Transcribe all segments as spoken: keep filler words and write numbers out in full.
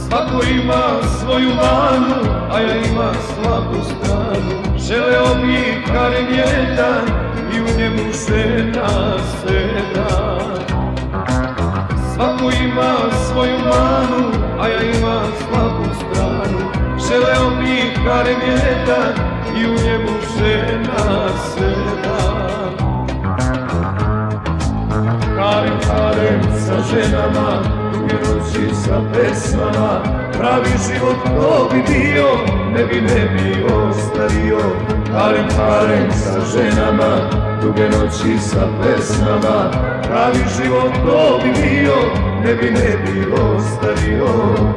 Svako ima svoju manu, a ja imam slabu stranu. Želeo bi harem jedan i u njemu žena sedam. Svako ima svoju manu, a ja imam slabu stranu. Želeo bi harem jedan i u njemu žena sedam. Harem, harem sa ženama, duge noći sa pesmama. Pravi život to bi bio, ne bi, ne bi ostario. Harem, harem sa ženama, duge noći sa pesmama. Pravi život to bi bio, ne bi, ne bi ostario.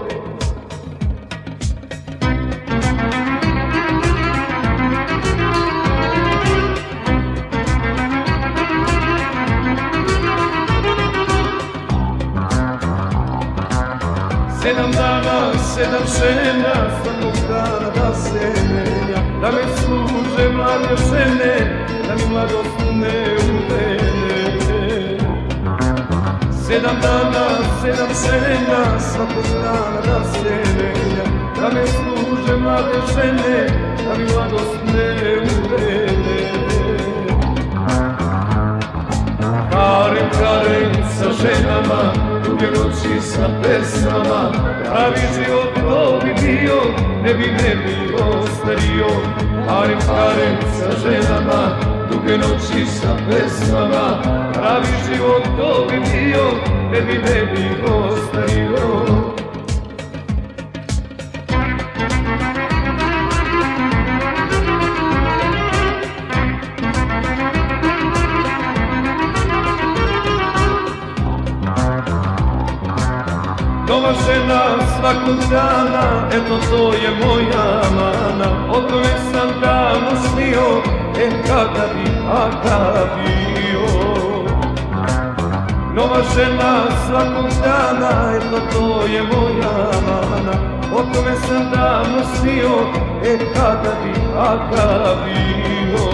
Sedam dana, sedam žena, svakog dana da se menja. Da me služe mlade žene, da mi mladost ne uvene. Sedam dana, sedam žena, svakog dana da se menja. Da me služe mlade žene, da mi mladost ne uvene. Harem, harem sa ženama, duge noći sa pesmama. Pravi život to bi bio, ne bi, ne bi ostario. Harem, harem sa ženama, duge noći sa pesmama. Pravi život to bi bio, ne bi, ne bi ostario. Nova žena svakog dana, eto to je moja mana. O tome sam davno snio, e kada bi, a kada bio. Nova žena svakog dana, eto to je moja mana. O tome sam davno snio, e kada bi, a kada bio.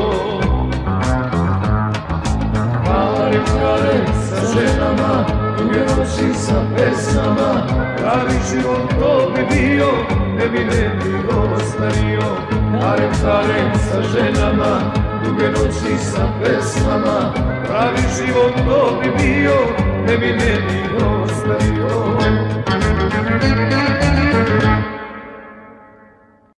Harem, harem sa ženama, duge noći sa pesmama. Pravi život to bi bio, ne bi, ne bi ostario. Harem, harem sa ženama, duge noći sa pesmama. Pravi život to bi bio, ne bi, ne bi ostario.